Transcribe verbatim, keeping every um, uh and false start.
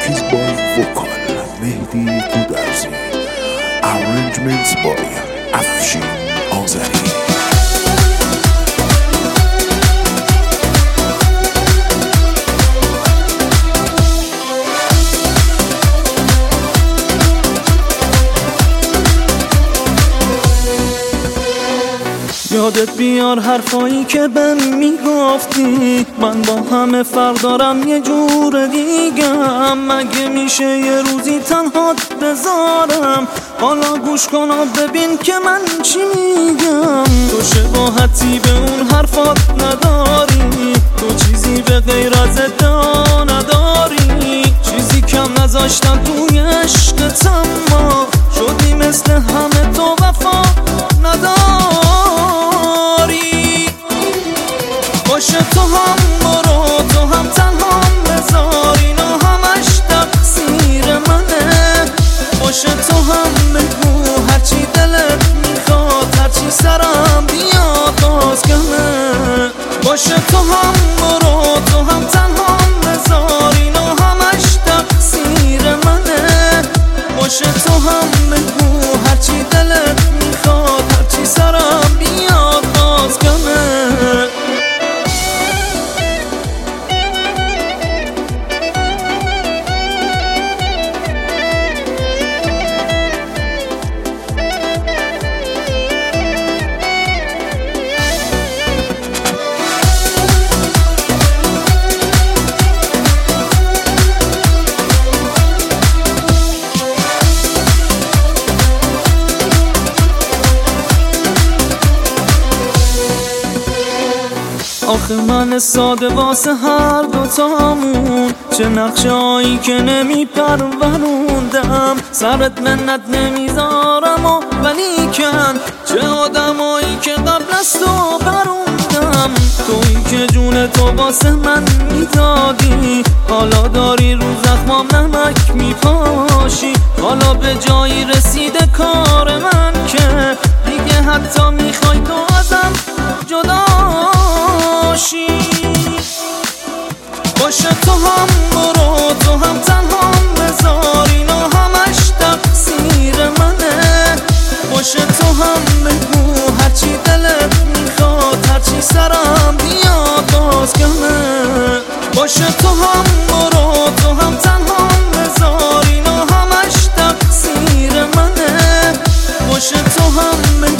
Speeches by Vocal Mehdi Kudarzi. Arrangements by Afshin Azari. یادت بیار حرفایی که بهم میگفتی، من با همه فرق دارم یه جور دیگم. مگه میشه یه روزی تنهات بذارم؟ حالا گوش کن و ببین که من چی میگم. تو شباهتی به اون حرفات نداری، تو چیزی به غیر از ادعا نداری. چیزی کم نذاشتم توی عشقت، اما شدی مثل همه تو وفا نداری. باشه تو هم برو، تو هم تنها بذار، اینا همش تقصیر منه. باشه تو هم بگو هرچی دلت میخواد، هرچی سرم بیاد باز کمه. باشه تو هم برو، تو هم تنها بذار، اینا همش تقصیر منه. باشه تو هم بگو هرچی دلت میخواد، هرچی سرم بیاد باز کمه. آخه من ساده واسه هر دوتامون، چه نقشه هایی که نمی پروروندم. سرت منت نمیذارم و ولی کن، چه آدمایی که قبل از تو بروندم. تویی که جون تو واسه من میدادی، حالا داری رو زخمام نمک میپاشی. حالا به جایی رسیده کار من که دیگه حتی میخوای تو ازم جدا. باشه تو هم برو، تو هم تنها بذار، اینا همش تقصیر منه. باشه تو هم بگو هرچی دلت میخواد، هرچی سرم بیاد باز کمه. باشه تو هم برو، تو هم تنها بذار، اینا همش تقصیر منه. باشه تو هم بگو